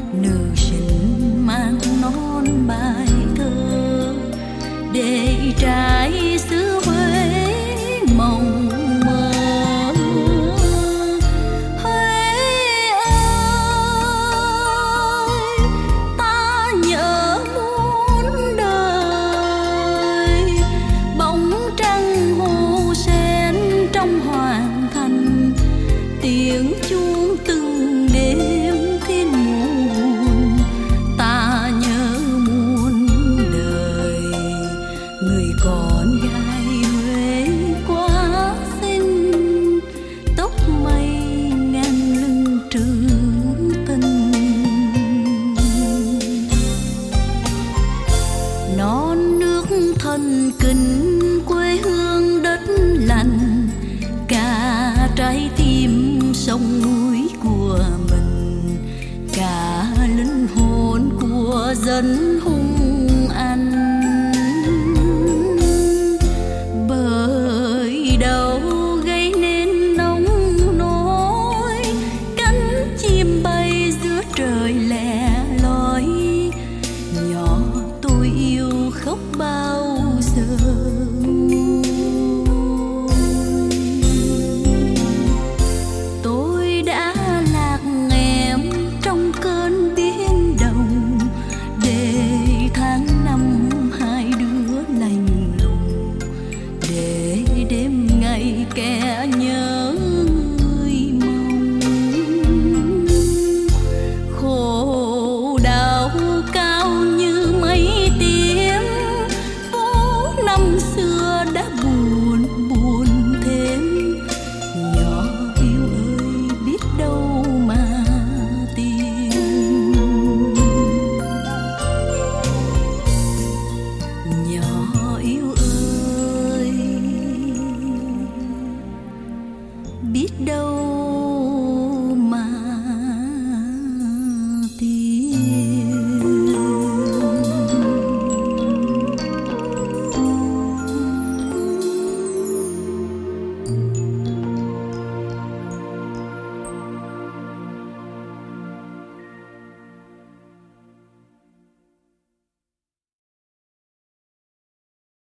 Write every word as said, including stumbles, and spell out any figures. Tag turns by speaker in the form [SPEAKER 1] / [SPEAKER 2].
[SPEAKER 1] nữ sinh mang non bài thơ để trái xứ Huế mộng mơ. Huế ơi, ta nhớ muôn đời, bóng trăng hồ sen trong hoàng thành, tiếng chuông từng đêm thiên muôn. Ta nhớ muôn đời, người con gái Huế quá xinh, tóc mây ngang lưng trữ tình. Non nước thân kính quê hương đất lành, cả trái tim sông núi của mình, cả linh hồn của dân hung anh. Bởi đâu gây nên nông nỗi, cánh chim bay giữa trời lẻ loi, nhỏ tôi yêu khóc bao giờ. Tôi đã lạc em trong cơn biến động, để tháng năm hai đứa lạnh lùng, để đêm ngày kẻ nhớ người mong. Khổ đau cao như mây tím, phố năm xưa đã buồn buồn thêm. Nhỏ yêu ơi, biết đâu mà tìm. Nhỏ yêu ơi, biết đâu